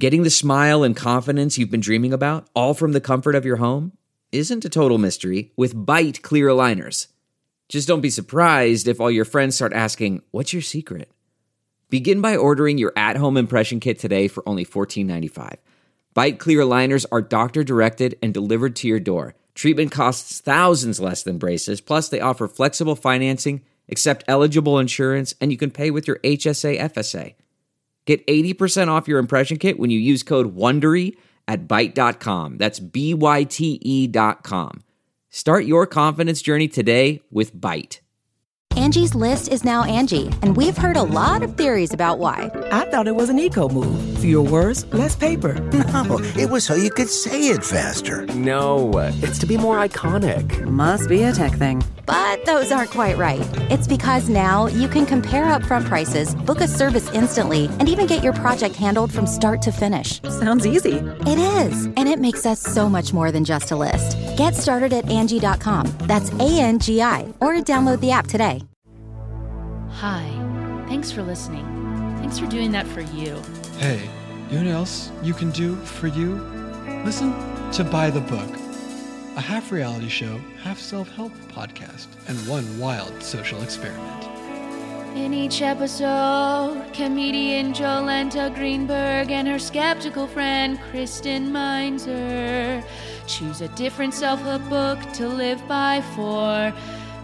Getting the smile and confidence you've been dreaming about, all from the comfort of your home, isn't a total mystery with Byte clear aligners. Just don't be surprised if all your friends start asking, "What's your secret?" Begin by ordering your at-home impression kit today for only $14.95. Byte clear aligners are doctor-directed and delivered to your door. Treatment costs thousands less than braces, plus they offer flexible financing, accept eligible insurance, and you can pay with your HSA FSA. Get 80% off your impression kit when you use code WONDERY at Byte.com. That's BYTE.com. Start your confidence journey today with Byte. Angie's List is now Angie, and we've heard a lot of theories about why. I thought it was an eco move. Fewer words, less paper. No, it was so you could say it faster. No, it's to be more iconic. Must be a tech thing. But those aren't quite right. It's because now you can compare upfront prices, book a service instantly, and even get your project handled from start to finish. Sounds easy. It is, and it makes us so much more than just a list. Get started at Angie.com. That's ANGI, or download the app today. Hi. Thanks for listening. Thanks for doing that for you. Hey, you know what else you can do for you? Listen to By the Book, a half reality show, half self-help podcast, and one wild social experiment. In each episode, comedian Jolenta Greenberg and her skeptical friend Kristen Meinzer choose a different self-help book to live by for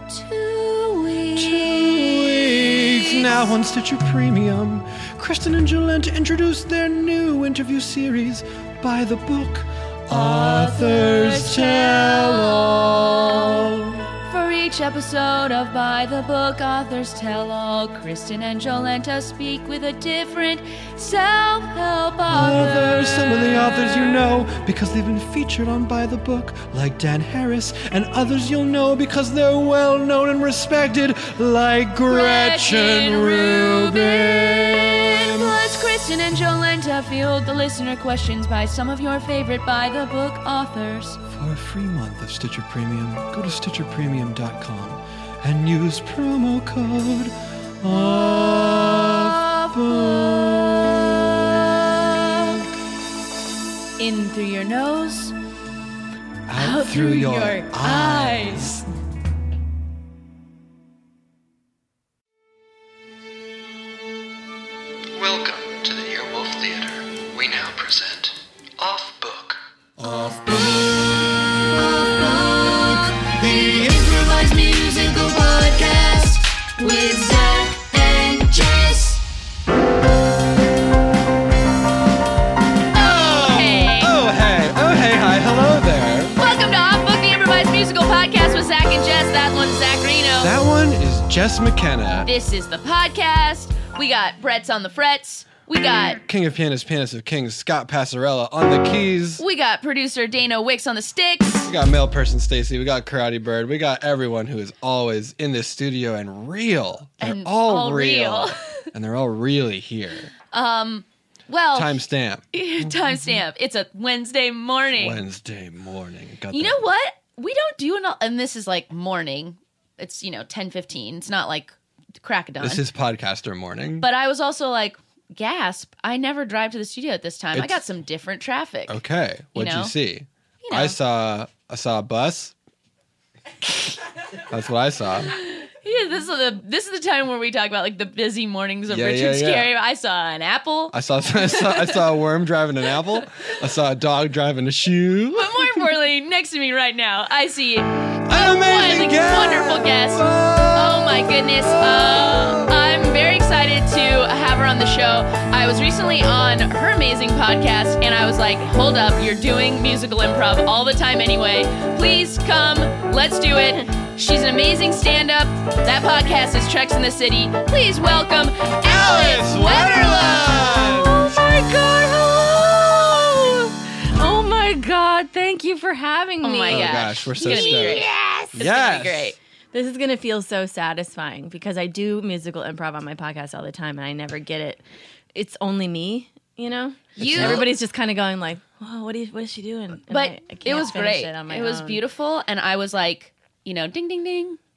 2 weeks. 2 weeks. Now on Stitcher Premium, Kristen and Jolenta introduce their new interview series, By the Book, Authors Tell All. For each episode of By the Book, Authors Tell All, Kristen and Jolenta speak with a different self-help author. Some of the authors you know because they've been featured on By the Book, like Dan Harris, and others you'll know because they're well known and respected, like Gretchen Rubin. Plus, Kristen and Jolenta field the listener questions by some of your favorite By the Book authors. For a free month of Stitcher Premium, go to StitcherPremium.com and use promo code OFFBOOK. In through your nose, out through your eyes. Welcome to the Earwolf Theater. We now present Off Book. Off Book. The improvised musical podcast with Zach and Jess. Hi, hello there. Welcome to Off Book, the improvised musical podcast with Zach and Jess. That one's Zach Reno. That one is Jess McKenna. This is the podcast. We got Brett's on the frets. We got King of Pianists, Pianist of Kings, Scott Passarella on the keys. We got producer Dana Wicks on the sticks. We got male person Stacy. We got Karate Bird. We got everyone who is always in this studio and real. They're all real. And they're all really here. Well, timestamp. Timestamp. It's a Wednesday morning. You know what? We don't do and this is like morning. It's 10:15. It's not like crack of dawn. This is podcaster morning. But I was also like, gasp! I never drive to the studio at this time. I got some different traffic. Okay, what'd you see? I saw a bus. That's what I saw. Yeah, this is the time where we talk about like the busy mornings of Richard Scarry. I saw an apple. I saw a worm driving an apple. I saw a dog driving a shoe. But more importantly, next to me right now, I see an amazing guest. Wonderful guest. Oh my goodness. I'm very excited to have her on the show. I was recently on her amazing podcast, and I was like, hold up, you're doing musical improv all the time anyway. Please come, let's do it. She's an amazing stand-up. That podcast is Treks in the City. Please welcome Alice Wetterlund. Oh my God, hello. Oh my God, thank you for having me. Oh my gosh, we're so stoked. Yes. It's gonna be great. This is going to feel so satisfying because I do musical improv on my podcast all the time and I never get it. It's only me, Everybody's just kind of going like, whoa, what is she doing? And but I can't it was finish great. It was own. Beautiful. And I was like, ding, ding, ding.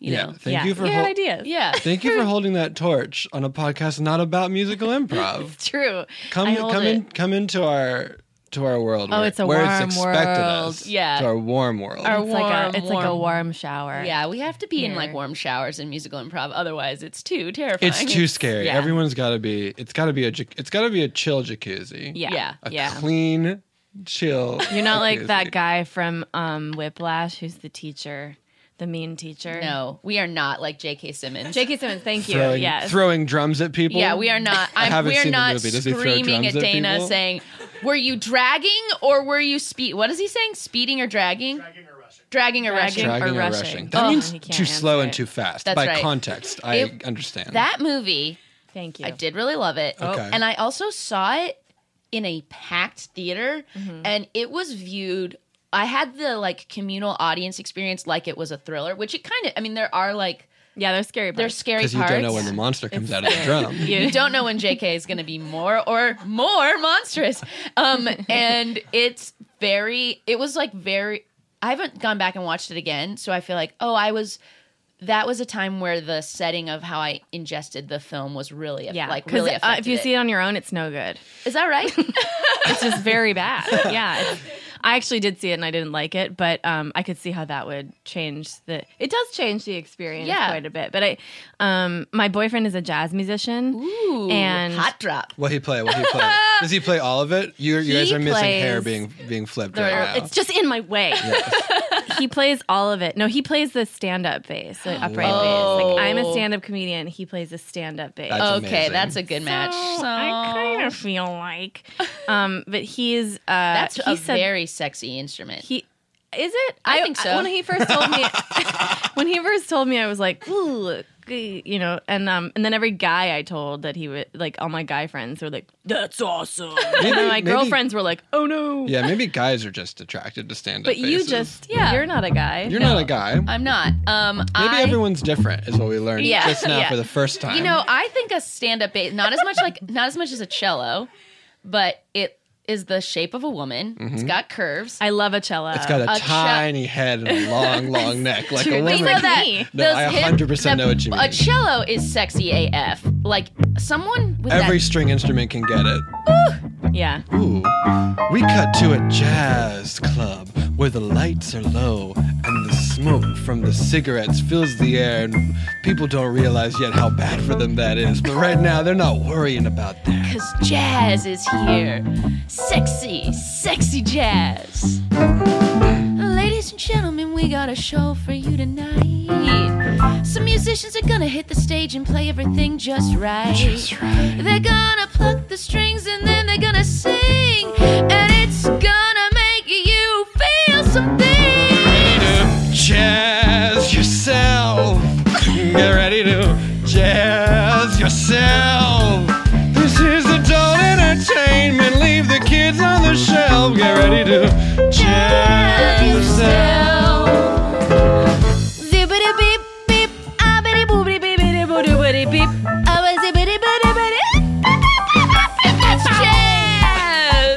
You know? Thank you for had ideas. Yeah. Thank you for holding that torch on a podcast not about musical improv. It's true. Come into our world. Oh, it's a where warm it's expected world. us. Yeah. To our warm world. It's like a warm shower. Yeah, we have to be in Here. like warm showers in musical improv. Otherwise, it's too terrifying. It's too scary. Yeah. Everyone's got to be. It's got to be a chill jacuzzi. Yeah. Yeah. A clean, chill. You're not like jacuzzi. that guy from Whiplash who's the teacher, the mean teacher. No, we are not like J.K. Simmons. J.K. Simmons, thank you. Throwing drums at people. Yeah, we are not. haven't We are seen the not movie. Does he throw screaming drums at at Dana people? saying, "Were you dragging or were you What is he saying? Speeding or dragging? Dragging or rushing. Dragging or rushing. That means he can't too slow answer and it. too fast. That's By right. context, I understand. That movie, Thank you. I did really love it. Okay. And I also saw it in a packed theater, and it was viewed. I had the like communal audience experience like it was a thriller, which it kind of. I mean, there are like they're scary. there's scary Because parts. you don't know when the monster comes out of the drum. You don't know when JK is going to be more monstrous. And it was like very, I haven't gone back and watched it again. So I feel like, that was a time where the setting of how I ingested the film was really, really affected if you see it on your own, it's no good. Is that right? It's just very bad. Yeah. I actually did see it and I didn't like it, but I could see how that would change it does change the experience quite a bit. But my boyfriend is a jazz musician. Ooh, and hot drop. What he play? Does he play all of it? You guys are missing hair being flipped right now. It's just in my way. He plays all of it. No, he plays the stand-up bass, the upright bass. Like I'm a stand-up comedian. He plays the stand-up bass. That's Okay, that's a good match. So I kind of feel like, but he's that's he a said, very sexy instrument. Is it? I think so. When he first told me, I was like, ooh, you know, and then every guy I told that he would, like, all my guy friends were like, that's awesome. And then my girlfriends were like, oh no. Yeah, maybe guys are just attracted to stand-up But you basses. you're not a guy. You're not a guy. I'm not. Maybe everyone's different is what we learned just now for the first time. You know, I think a stand-up bass, not as much as a cello, but it is the shape of a woman. Mm-hmm. It's got curves. I love a cello. It's got a tiny head and a long neck, like a True, woman. you know that. No, I 100% know what you mean. A cello is sexy AF. Like someone with Every string instrument can get it. Yeah. Ooh. We cut to a jazz club where the lights are low and the smoke from the cigarettes fills the air, and people don't realize yet how bad for them that is. But right now, they're not worrying about that. Because jazz is here. Sexy jazz. Ladies and gentlemen, we got a show for you tonight. Some musicians are gonna hit the stage and play everything just right. They're gonna pluck the strings and then they're gonna sing. And it's gonna make you feel something. Jazz yourself. Get ready to jazz yourself. This is adult entertainment. Leave the kids on the shelf. Get ready to jazz yourself. Zippity beep beep, abity boobity beepity boody boody beep. Zippity bitty bitty. That's jazz.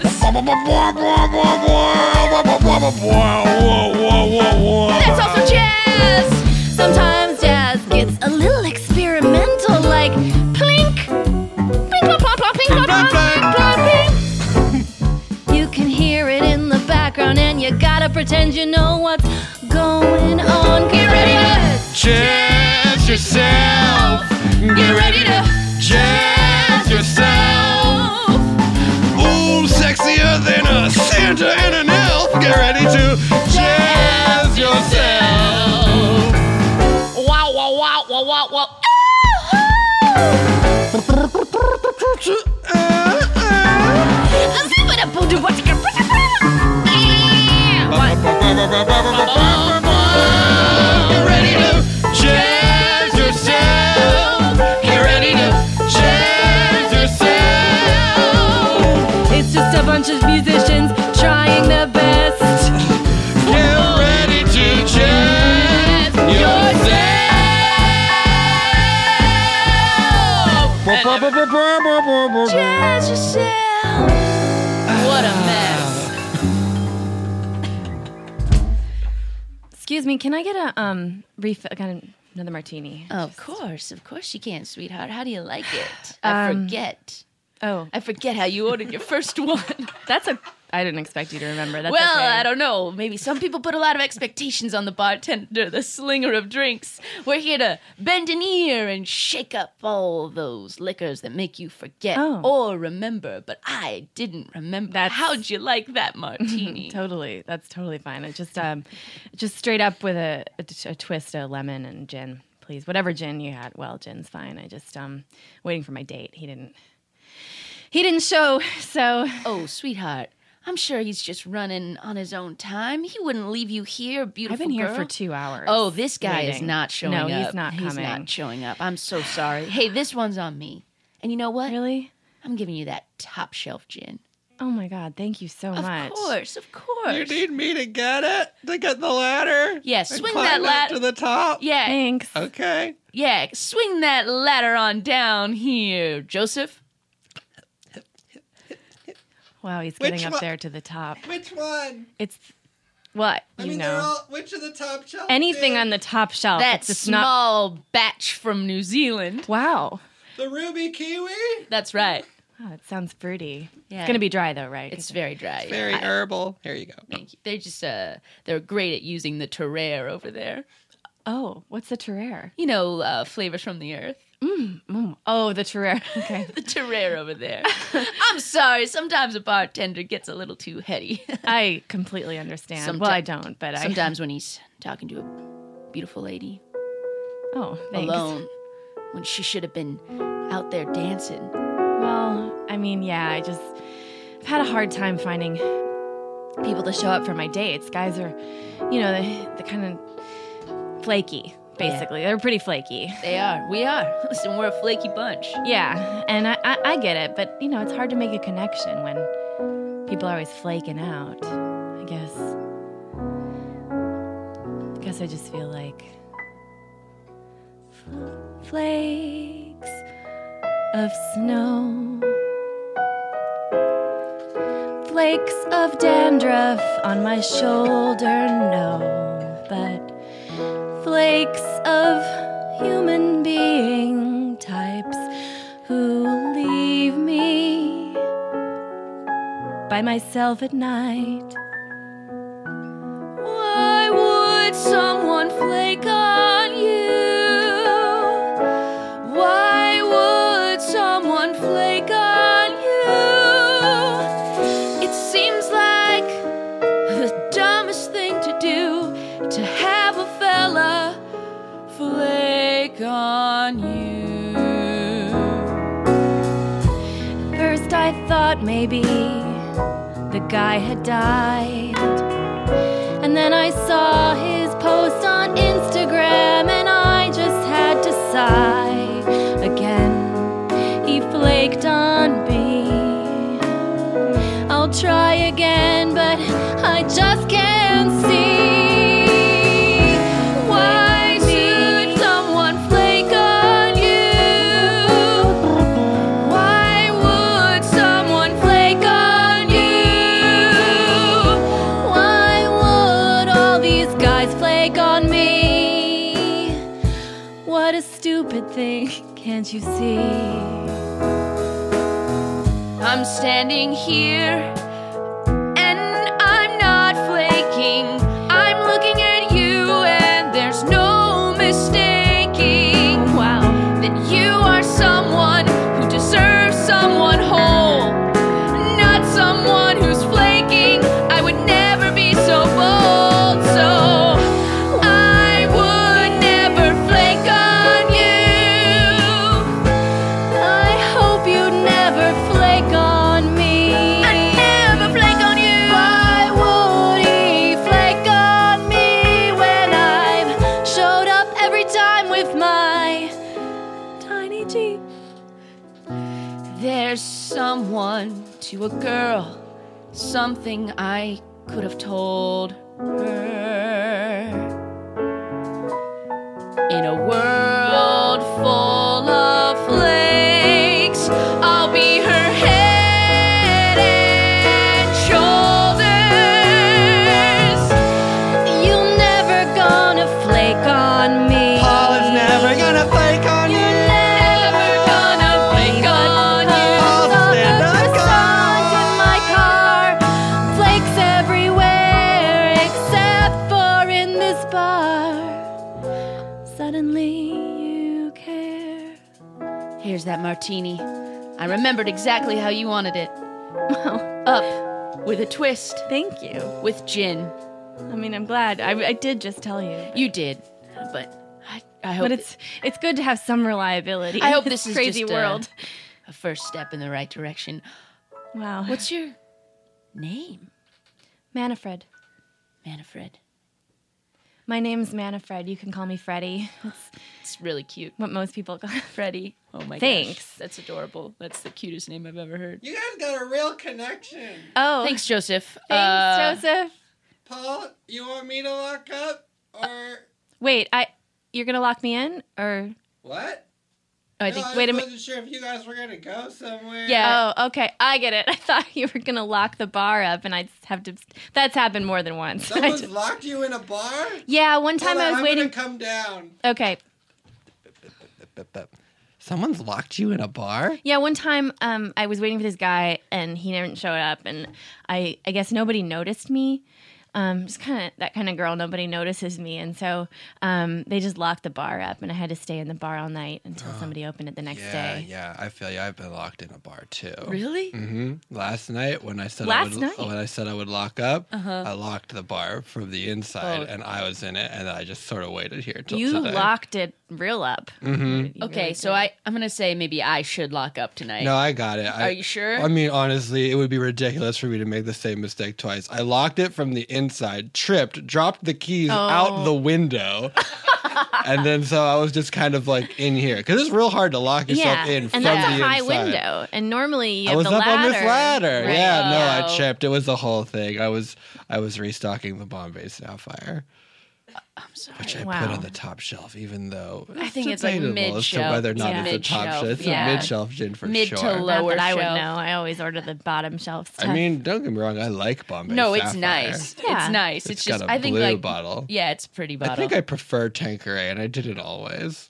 That's also jazz. Sometimes jazz gets a little experimental, like plink, plink, plop, plop, plop, plink, plop, plop, plop, plink. You can hear it in the background, and you gotta pretend you know what's going on. Get ready to Jazz yourself. Get ready to jazz yourself. Ooh, sexier than a Santa and an elf. Get ready to jazz yourself. Wow, wow, wow, wow, wow, wow. Get ready to jazz yourself. Get ready to jazz yourself. It's just a bunch of musicians trying their best. Get ready to jazz yourself. Jazz yourself. What a mess. Excuse me, can I get a refill? Another martini. Oh, of course you can, sweetheart. How do you like it? I forget. I forget how you ordered your first one. I didn't expect you to remember. That's well, okay. I don't know. Maybe some people put a lot of expectations on the bartender, the slinger of drinks. We're here to bend an ear and shake up all those liquors that make you forget or remember. But I didn't remember. How'd you like that martini? Totally. That's totally fine. It just straight up with a twist of lemon and gin, please. Whatever gin you had. Well, gin's fine. I just waiting for my date. He didn't show, so. Oh, sweetheart. I'm sure he's just running on his own time. He wouldn't leave you here, beautiful I've been girl. here for 2 hours. Oh, this guy is waiting. not showing up. No, he's not coming. He's not showing up. I'm so sorry. Hey, this one's on me. And you know what? Really? I'm giving you that top shelf gin. Oh my God, thank you so much. Of course. You need me to get it? To get the ladder? Yeah, and swing climb that up ladder. to the top? Yeah. Thanks. Okay. Yeah, swing that ladder on down here, Joseph. Wow, he's getting up there to the top. Which one? It's what they're all, which of the top shelf? Anything on the top shelf. That it's just small batch from New Zealand. Wow. The ruby kiwi? That's right. Oh, it sounds fruity. Yeah. It's gonna be dry though, right? It's very dry. It's very herbal. Here you go. Thank you. They're just they're great at using the terroir over there. Oh, what's the terroir? You know, flavors from the earth. Oh, the terroir. Okay. The terroir over there. I'm sorry. Sometimes a bartender gets a little too heady. I completely understand. Well, I don't, but sometimes when he's talking to a beautiful lady. Oh, thanks. Alone. When she should have been out there dancing. Well, I mean, yeah, I've had a hard time finding people to show up for my dates. Guys are, the kind of flaky, basically. Yeah. They're pretty flaky. They are. We are. Listen, we're a flaky bunch. Yeah, and I get it, but, it's hard to make a connection when people are always flaking out, I guess. I just feel like flakes of snow, flakes of dandruff on my shoulder, no, but flakes of human being types who leave me by myself at night. Why would someone flake on you? Why would someone flake on you? It seems like the dumbest thing to do, to have a fella flake on you. First I thought maybe the guy had died, and then I saw his post on Instagram, and I just had to sigh. Again, he flaked on me. I'll try again, but I just can't see. Why should someone flake on you? Why would someone flake on you? Why would all these guys flake on me? What a stupid thing, can't you see? I'm standing here and I'm not flaking. I'm looking at you and there's no mistaking. Wow, that you are someone who deserves someone whole, not someone who's flaking. I would never be so bold, so I would never flake on you. I hope you'd never flake on me. I'd never flake on you. Why would he flake on me when I've showed up every time with my tiny Jeep? There's someone to a girl, something I could have told her. In a world full of flakes, I'll be her head and shoulders. You're never gonna flake on me. Paul is Here's that martini. I remembered exactly how you wanted it. Up with a twist. Thank you. With gin. I mean, I'm glad. I did just tell you. You did, but I hope. But it's good to have some reliability. I hope in this is crazy just world. a first step in the right direction. Wow. What's your name? Manfred. Manfred. My name's Manfred. You can call me Freddie. It's really cute. What most people call Freddie. Oh my Thanks. gosh. That's adorable. That's the cutest name I've ever heard. You guys got a real connection. Oh. Thanks, Joseph. Thanks, Joseph. Paul, you want me to lock up? Or... Wait, you're going to lock me in? Or... What? I wasn't sure if you guys were going to go somewhere. Yeah. Oh, okay. I get it. I thought you were going to lock the bar up and I'd have to... That's happened more than once. Someone's locked you in a bar? Yeah, one time I was waiting... I'm going to come down. Okay. Someone's locked you in a bar? Yeah, one time I was waiting for this guy and he didn't show up and I guess nobody noticed me. Just kind of that kind of girl, nobody notices me. And so they just locked the bar up and I had to stay in the bar all night until somebody opened it the next day. Yeah, I feel you. I've been locked in a bar too. Really? Mm-hmm. Last night when I said I would lock up, I locked the bar from the inside and I was in it and I just sort of waited here till You today. locked it real up. Mm-hmm. Okay, really so I'm going to say maybe I should lock up tonight. No, I got it. Are you sure? I mean, honestly, it would be ridiculous for me to make the same mistake twice. I locked it from the inside, tripped, dropped the keys out the window. And then so I was just kind of like in here. Because it's real hard to lock yourself in from the inside. And that's a high window. And normally you have I was the up ladder. on this ladder. Right. Yeah, no, I tripped. It was the whole thing. I was restocking the Bombay Sapphire. I'm sorry. Which I put on the top shelf, even though I think it's like debatable mid-shelf. as to whether or not Yeah. it's a top Mid-shelf, shelf. It's yeah. a mid-shelf gin for Mid sure. to Not lower that I would shelf. know. I always order the bottom shelf stuff. I mean, don't get me wrong. I like Bombay No, Sapphire. it's nice. Yeah. It's nice. It's just got a I think blue like bottle. Yeah, it's a pretty bottle. I think I prefer Tanqueray, and I did it always.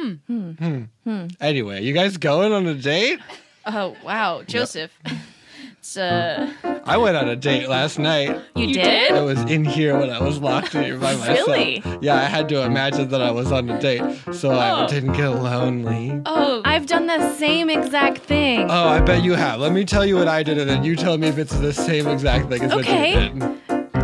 Anyway, you guys going on a date? Oh wow, Joseph. It's I went on a date last night. You did? I was in here when I was locked in here by myself. Really? Yeah, I had to imagine that I was on a date, so I didn't get lonely. Oh, I've done the same exact thing. Oh, I bet you have. Let me tell you what I did, and then you tell me if it's the same exact thing as what you did.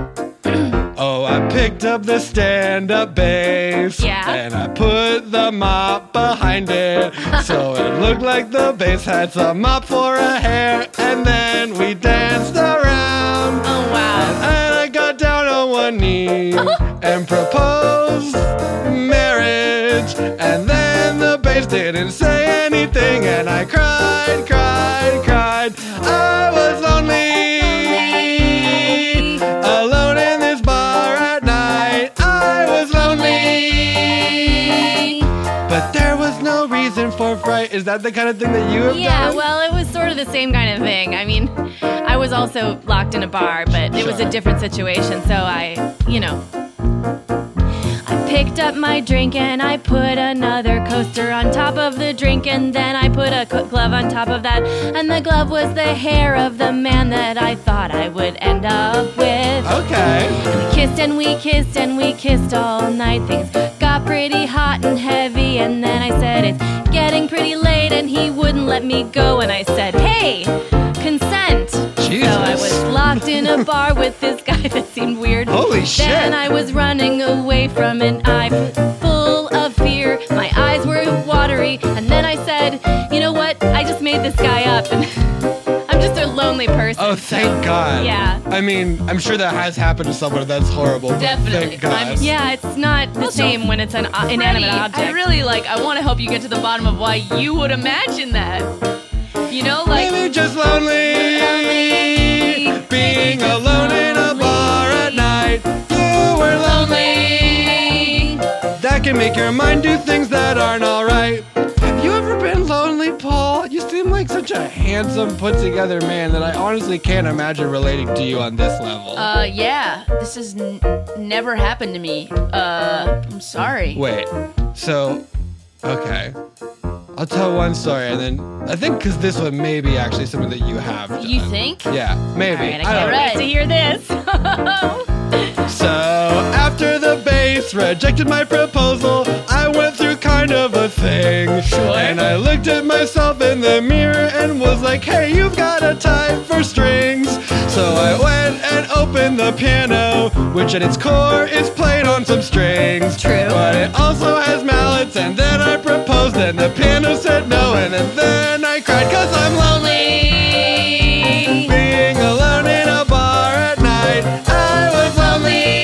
Oh, I picked up the stand-up bass. Yeah. And I put the mop behind it. So it looked like the bass had some mop for a hair. And then we danced around. Oh, wow. And I got down on one knee and proposed marriage. And then the bass didn't say anything. And I cried, cried, cried. I was lonely. Alone in this bar at night. I was lonely. But there was no reason for fright. Is that the kind of thing that you have done? Yeah, well, it was sort of the same kind of thing. I mean, I was also locked in a bar, but it was a different situation, so I picked up my drink and I put another coaster on top of the drink, and then I put a glove on top of that, and the glove was the hair of the man that I thought I would end up with. Okay. And we kissed and we kissed and we kissed all night. Things got pretty hot and heavy, and then I said, it's getting pretty late, and he wouldn't let me go, and I said, hey, consent. Jesus. So I was locked in a bar with this guy that seemed weird. Holy shit. Then I was running away from an eye full of fear. My eyes were watery, and then I said, you know what? I just made this guy up, and I'm just a lonely person. Oh, thank God. Yeah. I mean, I'm sure that has happened to someone that's horrible. But Definitely. Thank God. Yeah, it's not the same when it's an inanimate object. I really I want to help you get to the bottom of why you would imagine that. You know, like Maybe just lonely. Being alone in a bar at night. You were lonely. That can make your mind do things that aren't alright. Have you ever been lonely, Paul? You seem like such a handsome, put-together man that I honestly can't imagine relating to you on this level. yeah, this has never happened to me. I'm sorry. Wait, so, okay. I'll tell one story, and then I think because this one may be actually something that you have done. You think? Yeah, maybe. All right, I can't wait to hear this. So, after the bass rejected my proposal, I went through kind of a thing. thing. Sure. And I looked at myself in the mirror and was like, hey, you've got a type for strings. So I went and opened the piano, which at its core is played on some strings. True. But it also has mallets, and then I proposed, and the piano said no, and then I cried 'cause I'm lonely. Being alone in a bar at night, I was lonely.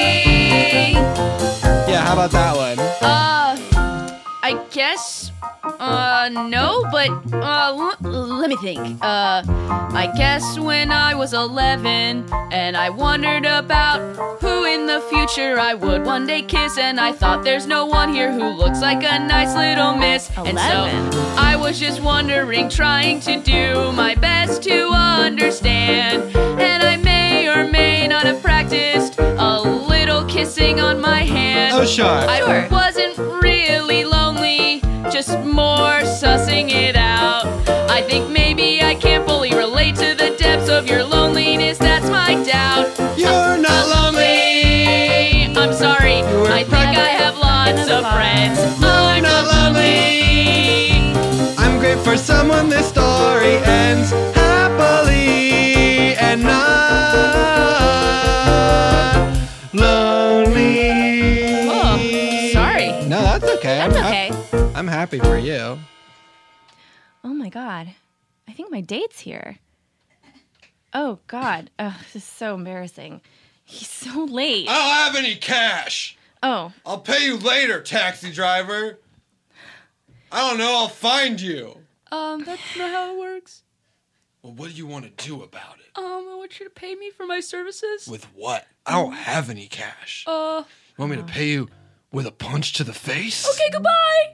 Yeah, how about that one? I guess, no, but, let me think. I guess when I was 11, and I wondered about who in the future I would one day kiss, and I thought there's no one here who looks like a nice little miss. 11. And so I was just wondering, trying to do my best to understand, and I may or may not have practiced a little kissing on my hand. Oh, sure. I wasn't really lonely, just more sussing it out. I think maybe I can't fully relate to the depths of your loneliness, that's my doubt. You're not lonely. I'm sorry, I think I have lots of friends. I'm not lonely. I'm great for someone this story ends happily and not lonely. Oh, sorry. No, that's okay. That's okay. I'm happy for you. Oh my God. I think my date's here. Oh God. Oh, this is so embarrassing. He's so late. I don't have any cash. Oh. I'll pay you later, taxi driver. I don't know. I'll find you. That's not how it works. Well, what do you want to do about it? I want you to pay me for my services. With what? I don't have any cash. Uh, You want me to pay you with a punch to the face? okay, goodbye.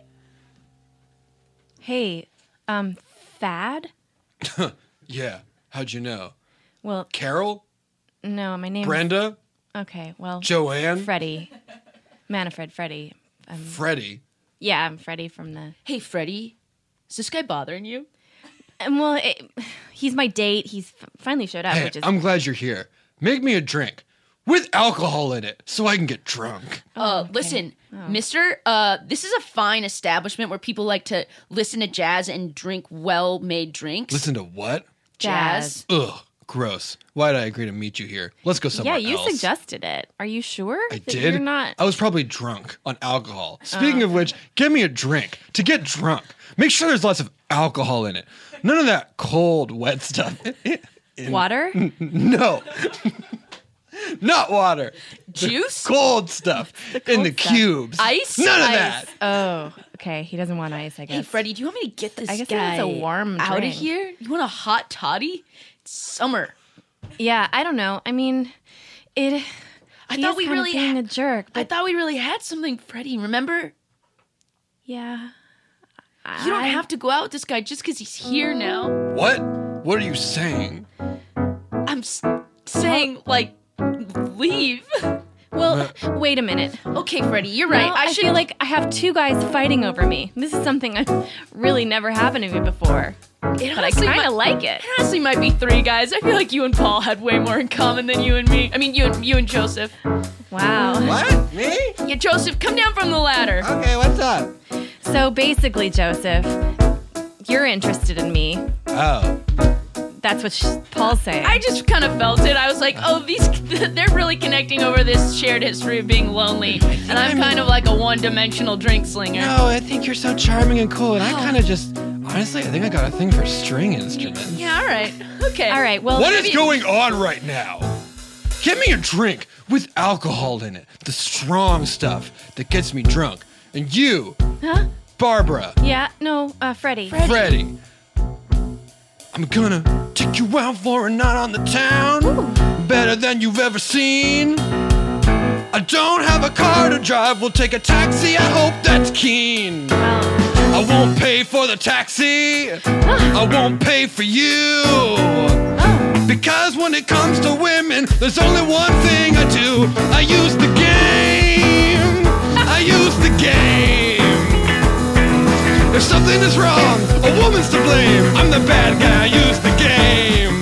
Hey, Thad? Yeah. How'd you know? Well, Carol? no, my name Brenda? Okay, well. Joanne? Freddie. Manfred, Freddie. Freddie? Yeah, I'm Freddie from the... Hey, Freddie, is this guy bothering you? Well, he's my date. He's finally showed up, Hey, which is... I'm glad you're here. Make me a drink with alcohol in it so I can get drunk. Listen, mister, this is a fine establishment where people like to listen to jazz and drink well-made drinks. Listen to what? Jazz. Ugh, gross. Why did I agree to meet you here? Let's go somewhere Yeah, you else. suggested it. Are you sure? I that did? You're not... I was probably drunk on alcohol. Speaking of which, give me a drink to get drunk. Make sure there's lots of alcohol in it. None of that cold, wet stuff. Water? No. Not water. Juice? The cold stuff in the stuff. cubes. Ice? None of Ice. that. Oh, okay. He doesn't want ice, I guess. Hey, Freddie, do you want me to get this I guess guy it's a warm out of drink. here? You want a hot toddy? It's summer. Yeah, I don't know. I mean, I thought we really being had a jerk. I But thought we really had something, Freddie. Remember? yeah, You don't have to go out with this guy just because he's here now. What? What are you saying? I'm saying, like, leave. Well, wait a minute. Okay, Freddie, you're right. Well, I feel like I have two guys fighting over me. This is something I've really never happened to me before. But I kind of like it. It honestly might be three guys. I feel like you and Paul had way more in common than you and me. I mean, you and Joseph. Wow. What? Me? Yeah, Joseph, come down from the ladder. Okay, what's up? So basically, Joseph, you're interested in me. Oh. That's what Paul's saying. I just kind of felt it. I was like, oh, they're really connecting over this shared history of being lonely. And I'm kind of like a one-dimensional drink slinger. No, I think you're so charming and cool, and I kind of just... Honestly, I think I got a thing for string instruments. Yeah, all right. Okay. All right, well... What is going on right now? Get me a drink with alcohol in it. The strong stuff that gets me drunk. And you, Huh? Barbara, Yeah, no, Freddie. Freddie, I'm gonna take you out for a night on the town. Better than you've ever seen. I don't have a car to drive. We'll take a taxi. I hope that's keen. I won't pay for the taxi. I won't pay for you. Because when it comes to women, there's only one thing I do. I use the game. I use the game. If something is wrong, a woman's to blame. I'm the bad guy. I use the game.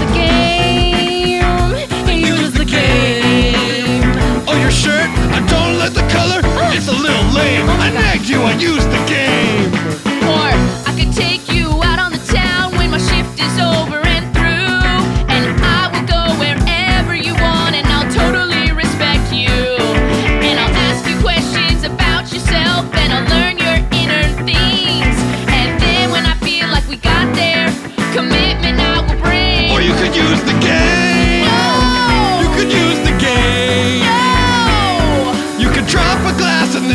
He uses the game. Oh, your shirt? I don't like the color. It's a little lame. I nagged you. I used the game.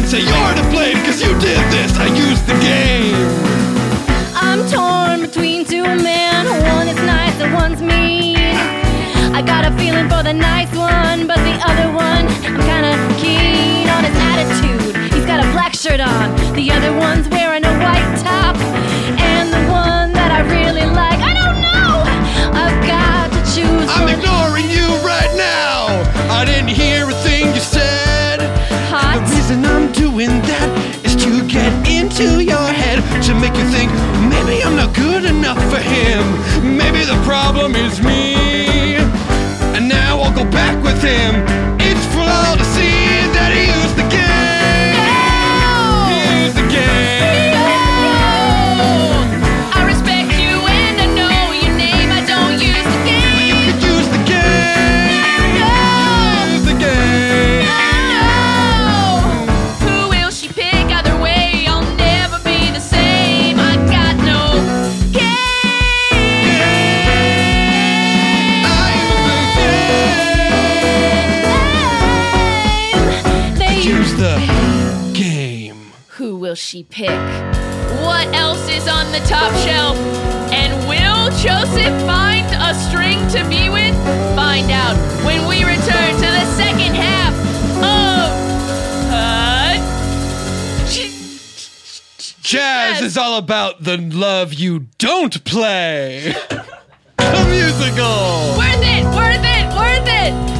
say you're to blame, cause you did this. I used the game. I'm torn between two men. One is nice and one's mean. I got a feeling for the nice one, but the other one, I'm kinda keen on his attitude. He's got a black shirt on, the other one's wearing a white top. And the one that I really like, I don't know, I've got to choose. I'm ignoring you right now. I didn't hear a thing you said. Hot. The reason I'm doing that is to get into your head, to make you think maybe I'm not good enough for him. Maybe the problem is me. And now I'll go back with him. It's for all to see that he used the game. No! He used the game. No! I respect you and I know your name. I don't use the game. You could use the game. No! Use the game. No! Who will she pick? Either way, I'll never be the same. I got no game. Use the game. Who will she pick? What else is on the top shelf? And will Joseph find a string to be with? Find out when we return to the second half of Jazz is all about the love you don't play. A musical. Worth it! Worth it! Worth it!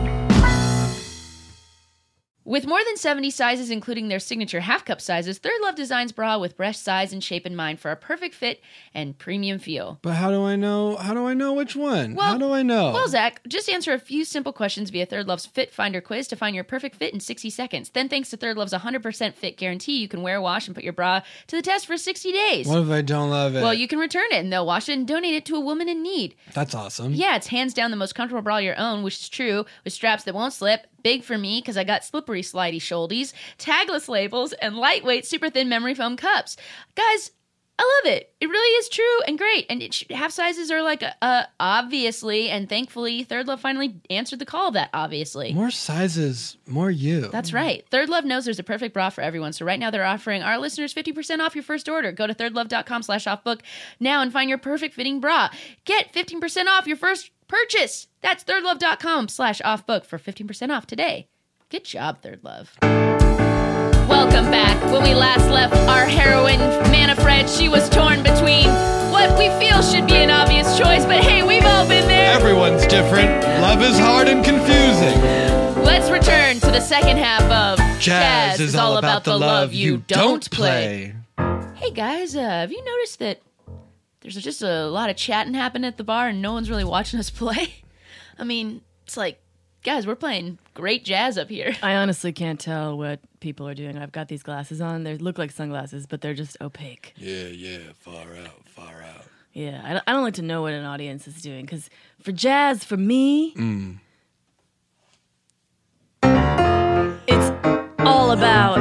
With more than 70 sizes, including their signature half-cup sizes, Third Love designs bra with breast size and shape in mind for a perfect fit and premium feel. But how do I know? How do I know which one? Well, how do I know? Well, Zach, just answer a few simple questions via Third Love's Fit Finder quiz to find your perfect fit in 60 seconds. Then, thanks to Third Love's 100% fit guarantee, you can wear, wash, and put your bra to the test for 60 days. What if I don't love it? Well, you can return it, and they'll wash it and donate it to a woman in need. That's awesome. Yeah, it's hands down the most comfortable bra you'll own, which is true, with straps that won't slip, big for me because I got slippery slidey shouldies, tagless labels, and lightweight super thin memory foam cups. Guys, I love it. It really is true and great. And half sizes are like, obviously, and thankfully, Third Love finally answered the call of that, obviously. More sizes, more you. That's right. Third Love knows there's a perfect bra for everyone. So right now they're offering our listeners 50% off your first order. Go to thirdlove.com/offbook now and find your perfect fitting bra. Get 15% off your first purchase. That's thirdlove.com/offbook for 15% off today. Good job, Third Love. Welcome back. When we last left our heroine, Manfred, she was torn between what we feel should be an obvious choice, but hey, we've all been there. Everyone's different. Love is hard and confusing. Let's return to the second half of Jazz is all about the love you don't play. Hey guys, have you noticed that there's just a lot of chatting happening at the bar and no one's really watching us play? I mean, it's like, guys, we're playing great jazz up here. I honestly can't tell what people are doing. I've got these glasses on. They look like sunglasses, but they're just opaque. Yeah, far out. Yeah, I don't like to know what an audience is doing, because for jazz, for me, it's all about,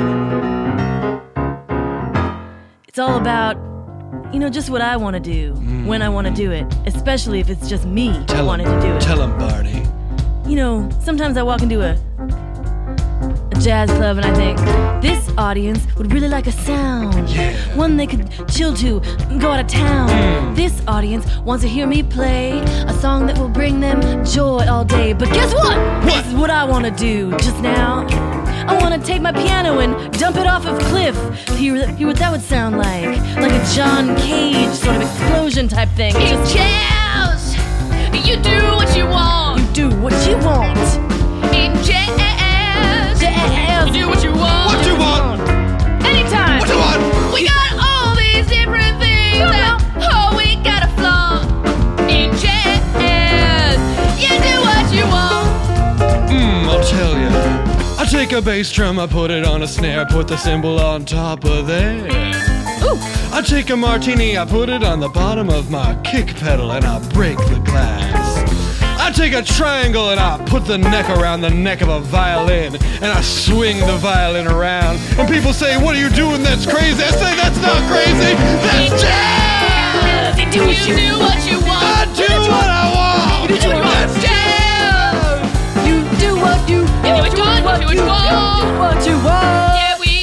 just what I want to do, when I want to do it, especially if it's just me wanting to do it. Tell him, Barney. Sometimes I walk into a jazz club and I think, this audience would really like a sound. Yeah. One they could chill to, go out of town. This audience wants to hear me play a song that will bring them joy all day. But guess what? What? This is what I want to do just now. I want to take my piano and dump it off of cliff. Hear what that would sound like a John Cage sort of explosion type thing. In jazz, you do what you want. You do what you want. In jazz, you do what you want. What you want? Anytime. What you want? We got all these different things. We got a flaw. In jazz, you do what you want. I'll tell you. I take a bass drum, I put it on a snare, put the cymbal on top of there. Ooh. I take a martini, I put it on the bottom of my kick pedal, and I break the glass. I take a triangle and I put the neck around the neck of a violin, and I swing the violin around. And people say, "What are you doing? That's crazy." I say, "That's not crazy. That's jazz." You do what you want. I do what I want. You do what you want. Jazz. You do what you want. You do what you want. What you want. Yeah, we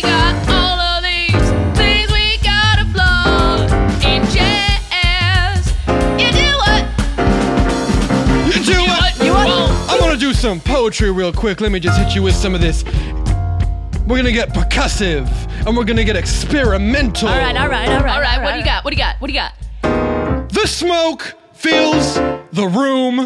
do some poetry real quick. Let me just hit you with some of this. We're gonna get percussive, and we're gonna get experimental. All right. What do you got? The smoke fills the room.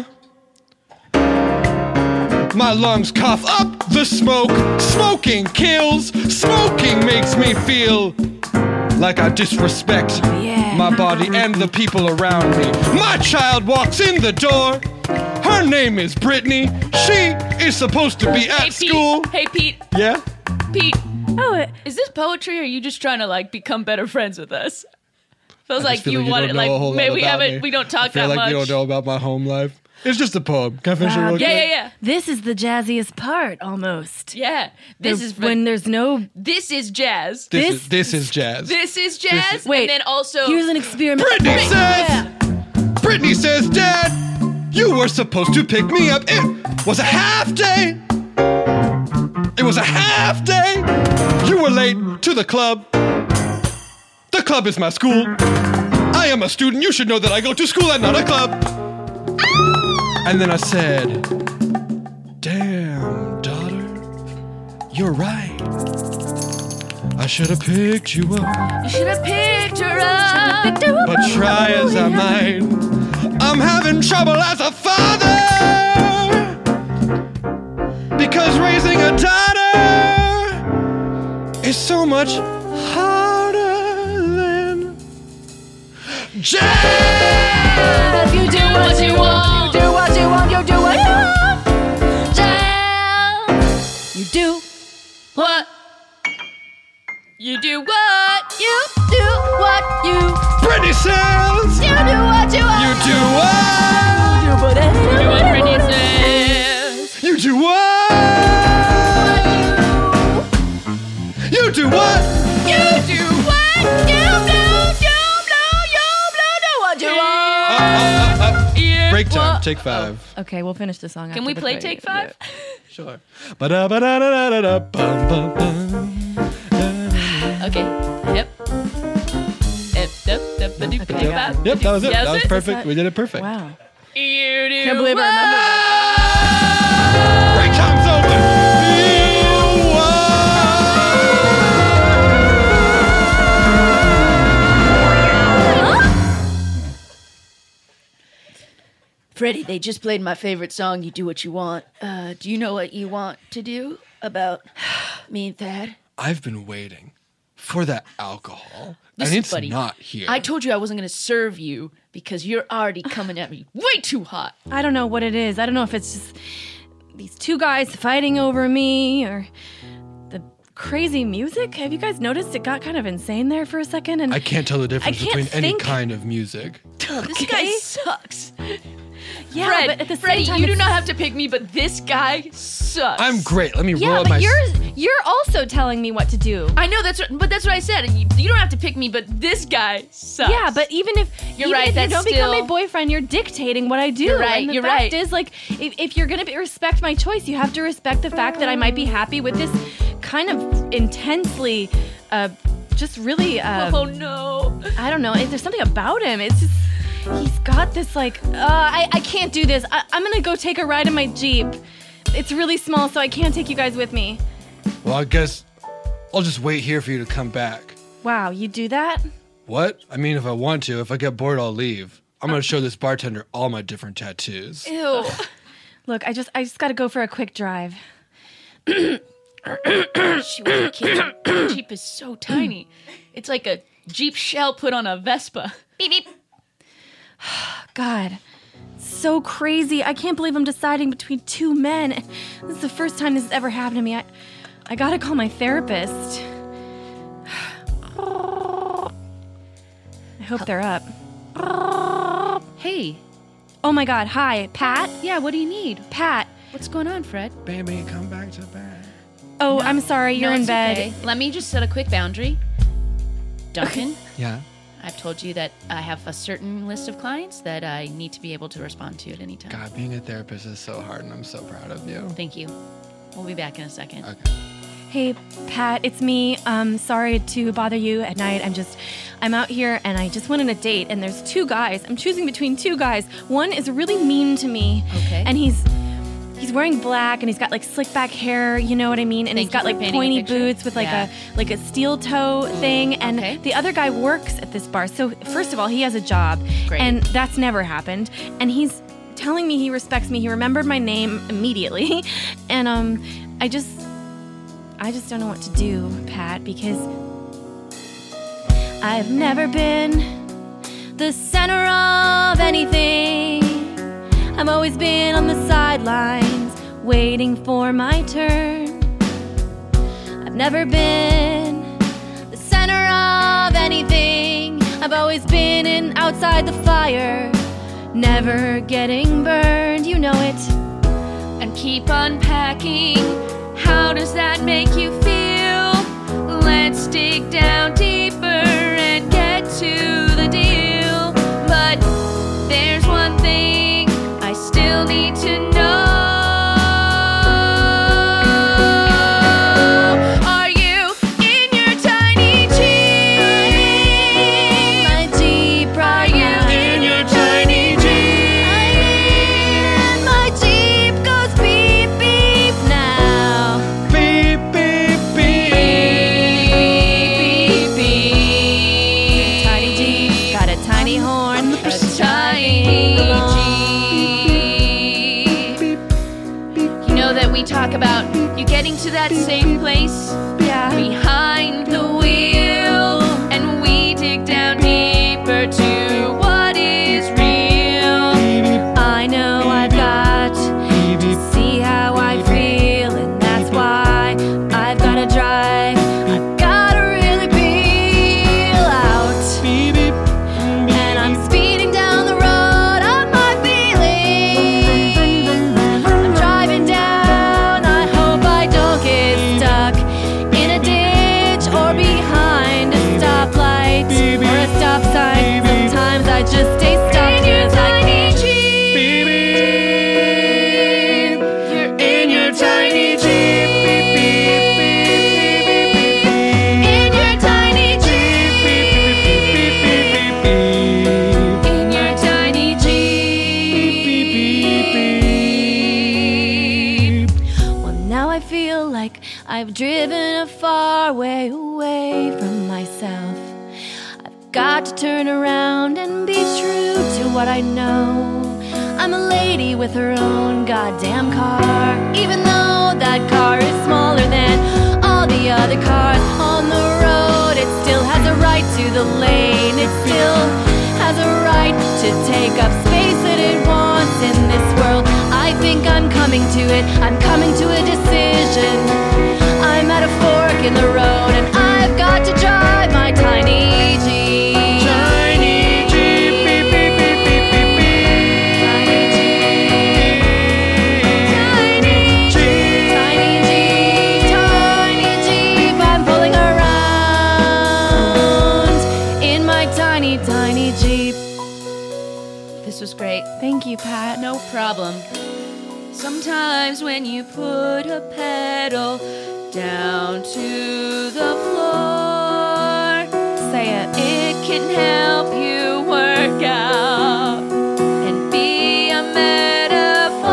My lungs cough up the smoke. Smoking kills. Smoking makes me feel like I disrespect my body and the people around me. My child walks in the door. Her name is Brittany. She is supposed to be at school. Hey, Pete. Yeah? Pete. Oh, is this poetry, or are you just trying to become better friends with us? Feels like you want it. Maybe we don't talk that much. I feel like you don't know about my home life. It's just a poem. Can I finish it real quick? Yeah. This is the jazziest part, almost. Yeah. This is when there's no... This is jazz. This is jazz. This is jazz. Wait, and then also... Here's an experiment. Brittany says, Dad, you were supposed to pick me up. It was a half day. It was a half day. You were late to the club. The club is my school. I am a student. You should know that I go to school and not a club. And then I said, damn, daughter, you're right. I should have picked you up. You should have picked her up. But try as I might, I'm having trouble as a father. Because raising a daughter is so much harder than jazz. You do what you want. You do what you want. You do what you want. Jazz. You do what? You do what? You do what you. Brittany says. You do what you want. You do what? You do what Brittany says. You do what? You do what? You do what? You do what? Break time. Take 5. Oh, okay, we'll finish the song. Can we play Take 5? Sure. Okay. Yep. Yep, that was it. That was perfect. We did it perfect. Wow. You do Can't believe I remember that. Break time's over. Freddie, they just played my favorite song, You Do What You Want. Do you know what you want to do about me and Thad? I've been waiting for that alcohol, Listen, and it's buddy, not here. I told you I wasn't going to serve you because you're already coming at me way too hot. I don't know what it is. I don't know if it's just these two guys fighting over me or the crazy music. Have you guys noticed it got kind of insane there for a second? And I can't tell the difference between any think. kind of music. Oh, this guy sucks. Yeah, Fred, but at the Freddie, same time, you do not have to pick me, but this guy sucks. I'm great. Let me roll Yeah, up but my... you're also telling me what to do. I know that's what I said. And you don't have to pick me, but this guy sucks. Yeah, but even if You're right, if that's you don't become still- my boyfriend, you're dictating what I do. You're right, And the you're fact right. is, like, if you're gonna respect my choice, you have to respect the fact that I might be happy with this kind of intensely, just really. Oh no! I don't know. There's something about him. It's just. He's got this I can't do this. I'm gonna go take a ride in my Jeep. It's really small, so I can't take you guys with me. Well, I guess I'll just wait here for you to come back. Wow, you do that? What? I mean, if I want to. If I get bored, I'll leave. I'm gonna show this bartender all my different tattoos. Ew. Look, I just gotta go for a quick drive. She was a kid. The Jeep is so tiny. It's like a Jeep shell put on a Vespa. Beep beep. God, so crazy. I can't believe I'm deciding between two men. This is the first time this has ever happened to me. I gotta call my therapist. I hope they're up. Hey. Oh my God, hi, Pat? Yeah, what do you need? Pat. What's going on, Fred? Baby, come back to bed. Oh, I'm sorry, you're in it's bed. Okay. Let me just set a quick boundary. Duncan? Yeah? I've told you that I have a certain list of clients that I need to be able to respond to at any time. God, being a therapist is so hard, and I'm so proud of you. Thank you. We'll be back in a second. Okay. Hey, Pat, it's me. Sorry to bother you at night. I'm out here and I just went on a date and there's two guys. I'm choosing between two guys. One is really mean to me. Okay. And he's He's wearing black and he's got like slick back hair, you know what I mean? And he's got like pointy boots with like a steel toe thing. And the other guy works at this bar. So first of all, he has a job. Great. And that's never happened. And he's telling me he respects me. He remembered my name immediately. And I just don't know what to do, Pat, because I've never been the center of anything. I've always been on the sidelines, waiting for my turn. I've never been the center of anything. I've always been outside the fire, never getting burned, you know it. And keep unpacking. How does that make you feel? Let's dig down deeper and get to the deal. But there's one thing I still need to know. Are you in your tiny Jeep? My Jeep right Are you now. in your tiny Jeep? And my Jeep goes beep beep now. Beep, beep, beep. Beep, beep. Tiny Jeep's got a tiny horn. A tiny Jeep. You know that we talk about you getting to that safe place behind the wheel, and we dig down deeper to what is real. I know I've got to see how I feel, and that's why I've got to drive. I've got to really feel out. And I'm speeding down the road of my feelings. I'm driving down, I hope I don't get stuck in a ditch or behind a stoplight or a stop sign. Sometimes I just stay stuck because I can't. You're in your tiny Jeep. In your tiny Jeep. In your tiny Jeep. Well, now I feel like I've driven a far way away from myself. I've got to turn around and be true to what I know. I'm a lady with her own goddamn car, even though that car is smaller than all the other cars on the road. It still has a right to the lane. It still has a right to take up space that it wants in this world. I think I'm coming to it. I'm coming to a decision. I'm at a fork in the road, and I've got to drive my tiny Jeep. Tiny Jeep, beep, beep, beep, beep, beep, beep. Tiny Jeep. Tiny Jeep. Tiny Jeep. I'm pulling around in my tiny, tiny Jeep. This was great. Thank you, Pat. No problem. Sometimes when you put a pedal down to the floor, Say it. it can help you work out and be a metaphor.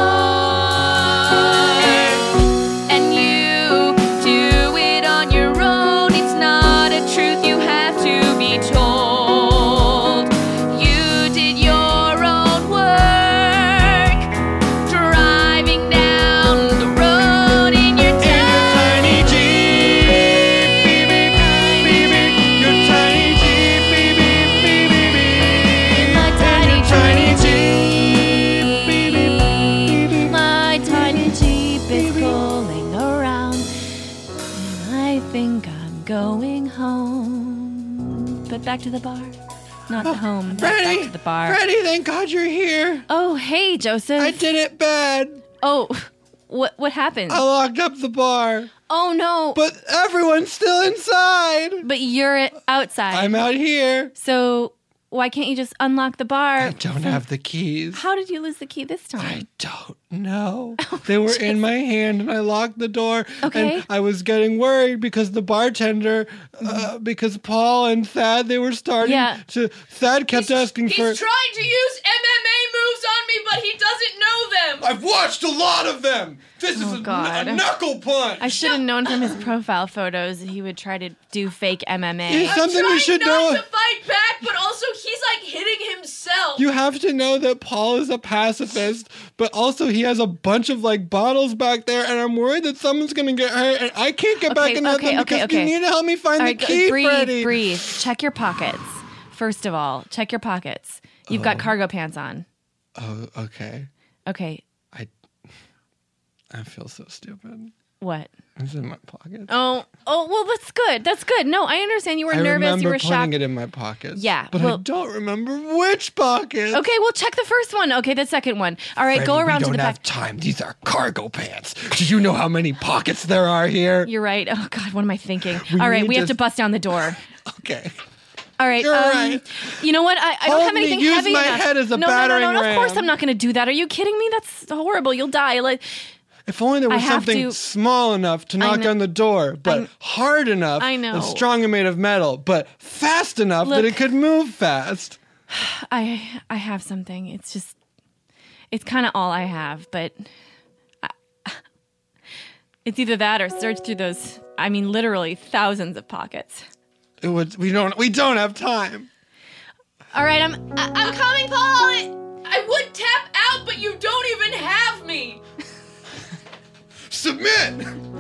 And you do it on your own. It's not a truth you have to be told. You did your own work, driving down the road in your Tiny Jeep, beep, beep, beep, beep. Your tiny Jeep, beep, beep, beep, beep, beep. My tiny, Tiny tiny Jeep, beep, beep, beep, beep. My tiny Jeep is pulling around, and I think I'm going home. But back to the bar. Not home. but Freddie, back to the bar. Freddie, thank God you're here. Oh, hey, Joseph. I did it bad. Oh, what happened? I locked up the bar, Oh, no. but everyone's still inside. But you're outside. I'm out here. So why can't you just unlock the bar? I don't have the keys. How did you lose the key this time? I don't know. They were in my hand and I locked the door. Okay. And I was getting worried because the bartender, because Paul and Thad, they were starting Yeah. to, Thad kept asking for. He's trying to use MMA moves on me but he doesn't know them. I've watched a lot of them. This is a knuckle punch. I should have known from his profile photos that he would try to do fake MMA. It's something you should know. Not to fight back, but also he's like hitting himself. You have to know that Paul is a pacifist, but also he has a bunch of like bottles back there, and I'm worried that someone's gonna get hurt, and I can't get back in them because you need to help me find the key, Freddy. Breathe. Check your pockets. First of all, check your pockets. You've got cargo pants on. Oh, okay. Okay. I feel so stupid. What? It's in my pocket. Oh, well, that's good. That's good. No, I understand. You were nervous. You were shocked. I remember putting it in my pockets. Yeah. But I don't remember which pocket. Okay, well, check the first one. Okay, the second one. All right, Freddy, go around to the back. We don't have time. These are cargo pants. Do you know how many pockets there are here? You're right. Oh, God, what am I thinking? All right, we have to bust down the door. Okay. All right. You're right. You know what? I don't have anything use heavy my enough. head as a no, battering ram. Of course I'm not going to do that. Are you kidding me? That's horrible. You'll die. If only there was something small enough to knock on the door, but hard enough and strong and made of metal, but fast enough that it could move fast. I have something. It's kind of all I have, but it's either that or search through those, literally thousands of pockets. We don't have time. All right, I'm coming, Paul. I would tap out, but you don't even have me. Submit,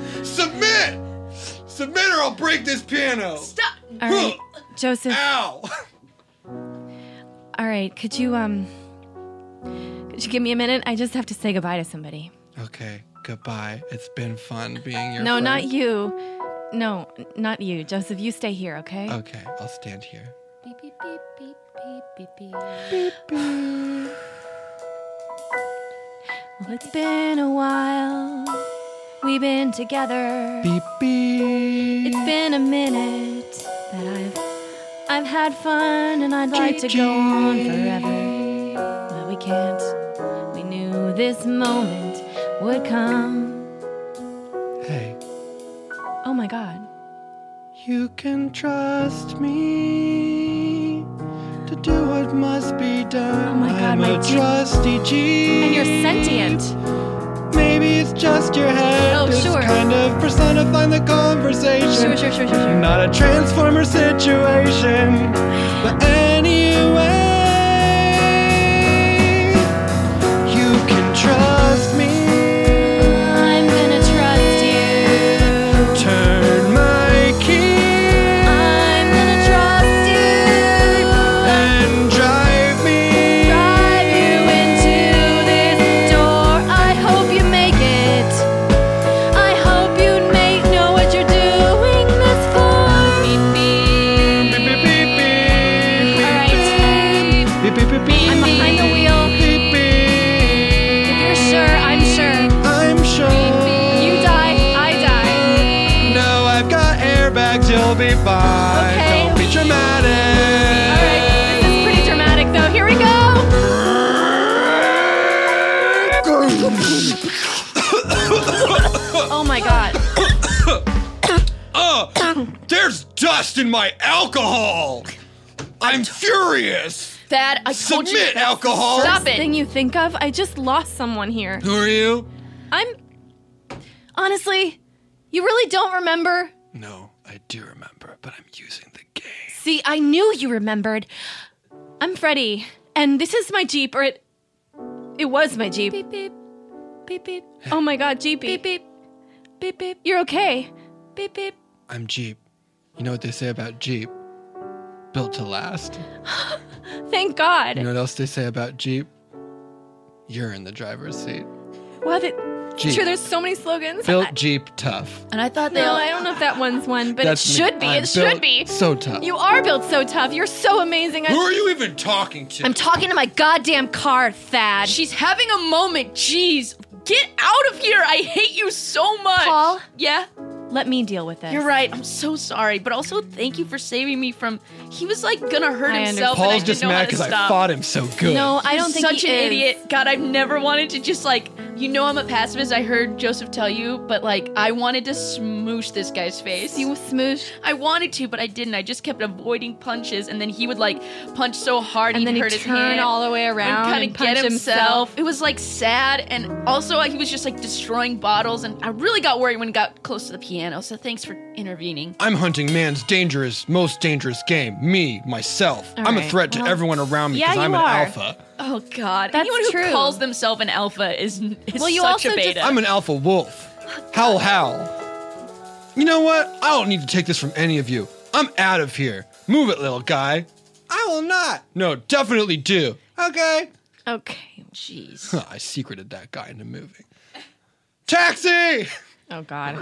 or I'll break this piano. Stop. All right, Joseph. Ow. All right, could you give me a minute? I just have to say goodbye to somebody. Okay, goodbye. It's been fun being your No, friend. not you. No, not you. Joseph, you stay here, okay? Okay, I'll stand here. Beep, beep, beep, beep, beep, beep, beep. Beep, beep. Well, it's been a while. We've been together. Beep, beep. It's been a minute that I've had fun, and I'd like to go on forever. But we can't. We knew this moment would come. Hey. Oh my God. You can trust me to do what must be done. Oh my God, I'm a trusty G. And you're sentient. Maybe it's just your head. Oh, it's sure. kind of personifying the conversation. Sure. Not a transformer situation. But anyway, you can trust me. I'm gonna trust you. Turn my key. I'm gonna trust you. And drive you into this door. I hope you make it. I hope you know what you're doing this for. Beep, beep. Beep, beep, beep, beep. All right. Beep, beep, beep, beep. I'm behind the wheel. Beep, beep. If you're sure, I'm sure. I'm sure. You die, I die. No, I've got airbags, you'll be fine. Okay. Don't be dramatic. All right, this is pretty dramatic though. Here we go. Oh my God. There's dust in my alcohol. I'm furious. Thad, I told you. Submit, alcohol. Stop it. Thing you think of? I just lost someone here. Who are you? Honestly, you really don't remember? No, I do remember, but I'm using the game. See, I knew you remembered. I'm Freddie, and this is my Jeep, or it was my Jeep. Beep, beep. Beep, beep. Oh my God, Jeepy. Beep, beep. Beep, beep. You're okay. Beep, beep. I'm Jeep. You know what they say about Jeep? Built to last. Thank God. You know what else they say about Jeep? You're in the driver's seat. Well, Jeep. sure, there's so many slogans. Built Jeep tough. And I thought I don't know if that one's one, but That's it me. should be. I'm It should built be. so tough. You are built so tough. You're so amazing. Who are you even talking to? I'm talking to my goddamn car, Thad. She's having a moment. Jeez. Get out of here. I hate you so much. Paul? Yeah? Let me deal with this. You're right. I'm so sorry. But also, thank you for saving me from... He was, gonna hurt I himself. Paul's just mad because I fought him so good. No, I don't think such he an is. idiot. God, I've never wanted to just, You know I'm a pacifist. I heard Joseph tell you, but like I wanted to smoosh this guy's face. You smoosh? I wanted to, but I didn't. I just kept avoiding punches, and then he would like punch so hard and then he'd he'd hurt his turn hand all the way around and and kind of punch get himself. It was like sad, and also he was just like destroying bottles, and I really got worried when he got close to the piano. So thanks for intervening. I'm hunting man's most dangerous game. Me, myself. All I'm a right. threat to Well, everyone around me yeah, because I'm you an are. alpha. Oh God! That's Anyone who true. calls themselves an alpha is Well, you such also a beta. I'm an alpha wolf. Howl. You know what? I don't need to take this from any of you. I'm out of here. Move it, little guy. I will not. No, definitely do. Okay. Okay. Jeez. I secreted that guy into moving. Taxi! Oh, God.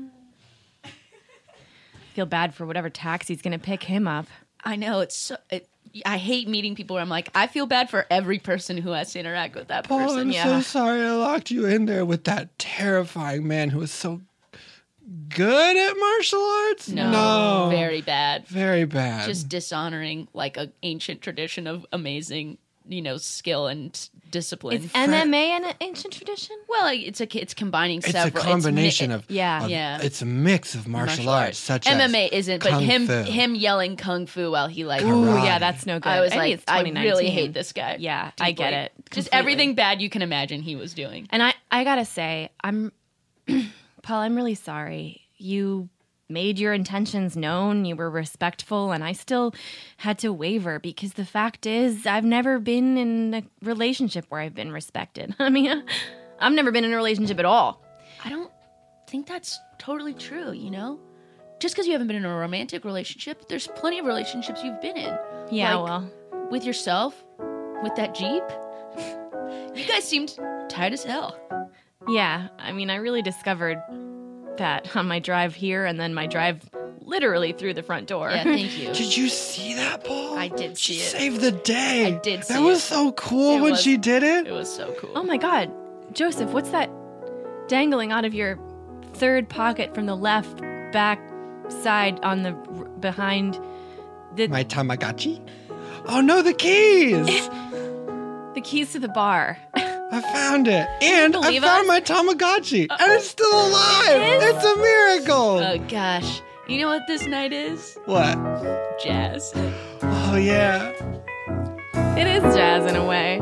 I feel bad for whatever taxi's going to pick him up. I know I hate meeting people where I'm like, I feel bad for every person who has to interact with that Paul, person. I'm so sorry I locked you in there with that terrifying man who was so good at martial arts. No, very bad. Very bad. Just dishonoring like an ancient tradition of amazing, skill and discipline. Is MMA an ancient tradition? Well, it's combining It's several. a combination of yeah. It's a mix of martial arts, such as MMA isn't, but Kung him Fu. yelling kung fu while he like. Ooh, Karate. yeah, that's no good. I was Maybe like, it's I 2019. really hate this guy. Yeah, I get deeply. it. Just completely. everything bad you can imagine he was doing. And I gotta say, Paul, I'm really sorry. You made your intentions known, you were respectful, and I still had to waver because the fact is I've never been in a relationship where I've been respected. I mean, I've never been in a relationship at all. I don't think that's totally true, Just because you haven't been in a romantic relationship, there's plenty of relationships you've been in. Yeah, Like, well. With yourself, with that Jeep. You guys seemed tight as hell. Yeah, I mean, I really discovered that on my drive here and then my drive literally through the front door. Yeah, thank you. Did you see that, Paul? I did see She it. saved the day. I did see That was it. so cool when she did it. It was so cool. Oh my God. Joseph, what's that dangling out of your third pocket from the left back side on the behind the My Tamagotchi? Oh no, the keys! the keys to the bar? I found it. And I believe found us? my Tamagotchi. And it's still alive. It's a miracle. Oh gosh. You know what this night is? What? Jazz. Oh yeah. It is jazz in a way.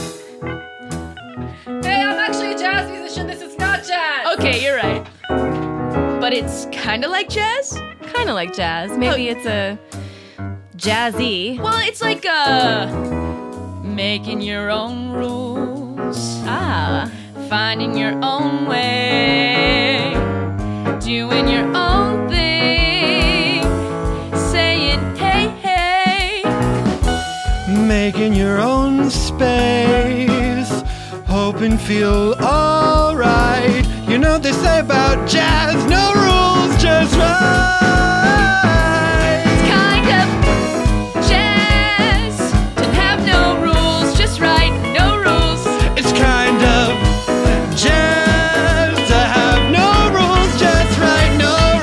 Hey, I'm actually a jazz musician. This is not jazz. Okay, you're right. But it's kind of like jazz? Kind of like jazz. Maybe it's a jazzy. Well, it's like making your own rules. Finding your own way. Doing your own thing. Saying, hey, hey. Making your own space. Hope and feel alright. You know what they say about jazz. No rules, just right. It's kind of jazz to have no rules, just right, no rules. It's kind of jazz to have no rules, just right, no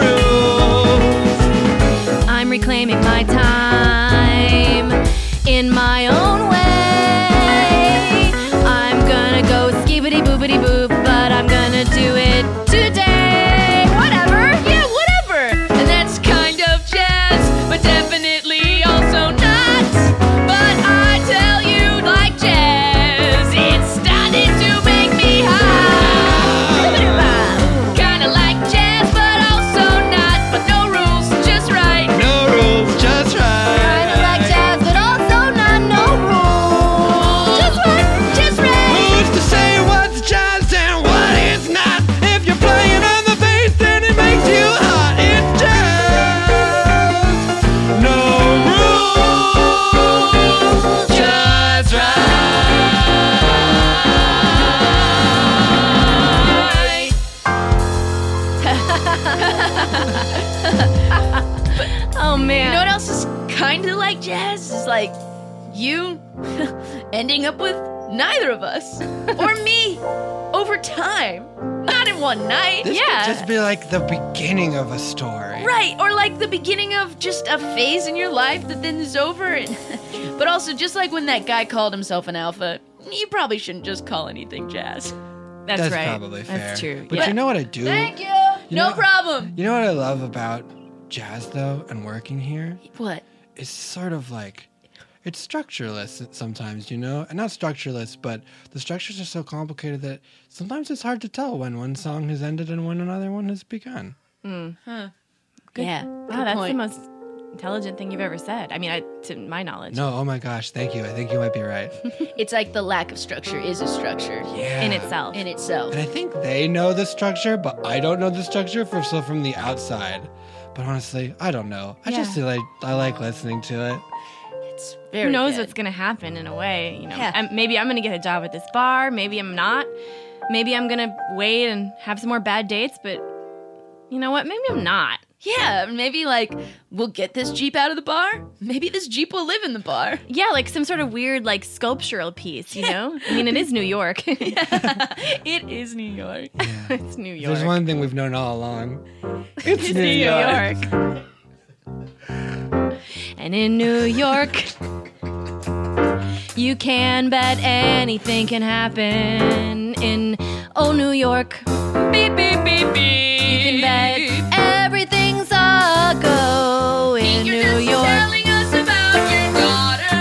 rules. I'm reclaiming my time in my own way. I'm gonna go skibbity boobity boop, but I'm gonna do it today. Whatever. Yeah, whatever. And that's kind of jazz, but definitely also not. But I tell you, like jazz, it's starting to make me high. Kinda like jazz, but also not. But no rules, just right. No rules, just right. Kinda like jazz, but also not no rules. Just right, just right. Who's to say what's jazz and what is not? If you're playing on the bass, then it makes you hot. It's jazz. No rules, just right. Oh man. You know what else is kind of like jazz? Is like you ending up with neither of us or me over time, not in one night. This could just be like the beginning of a story. Right, or like the beginning of just a phase in your life that then is over. And but also, just like when that guy called himself an alpha, you probably shouldn't just call anything jazz. That's right. Probably fair. That's true. But you know what I do? Thank you. know- No problem. You know what I love about jazz, though, and working here? What? It's sort of like, it's structureless sometimes, you know? And not structureless, but the structures are so complicated that sometimes it's hard to tell when one song has ended and when another one has begun. Huh. Yeah. Wow, that's the most intelligent thing you've ever said. I mean, to my knowledge. No, oh my gosh, thank you. I think you might be right. It's like the lack of structure is a structure. Yeah. In itself. In itself. And I think they know the structure, but I don't know the structure from the outside. But honestly, I don't know. I just feel like I like listening to it. It's very Who knows good. what's going to happen in a way, you know. Yeah. Maybe I'm going to get a job at this bar. Maybe I'm not. Maybe I'm going to wait and have some more bad dates, but you know what? Maybe I'm not. Yeah, maybe like we'll get this Jeep out of the bar. Maybe this Jeep will live in the bar. Yeah, like some sort of weird like sculptural piece, you know? I mean, it is New York. It is New York. It's New York. There's one thing we've known all along. It's New York. And in New York, you can bet anything can happen. In New York, beep, beep, beep, beep. You can bet everything's a go in New York. Telling us about your daughter.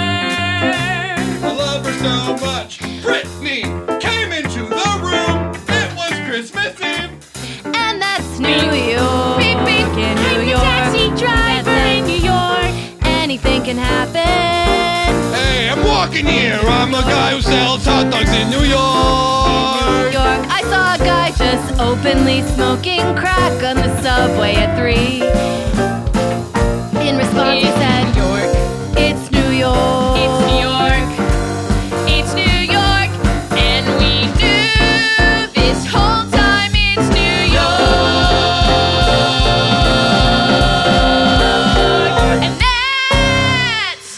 I love her so much. Brittany came into the room. It was Christmas Eve. And that's New York. Beep, beep. In New I'm the York. taxi driver in New York. Anything can happen. Hey, I'm walking here. I'm the guy who sells hot dogs in New York. New York, I saw a guy just openly smoking crack on the subway at 3. In response, he said, "It's New York. It's New York. It's New York. And we do this whole time. It's New York. And that's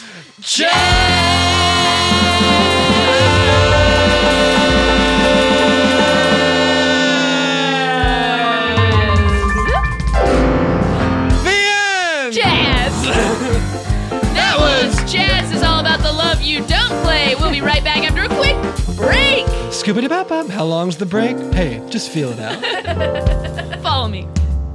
Jazz. That was Jazz is all about the love you don't play. We'll be right back after a quick break. Scoobity-bop-bop. How long's the break? Hey, just feel it out. Follow me.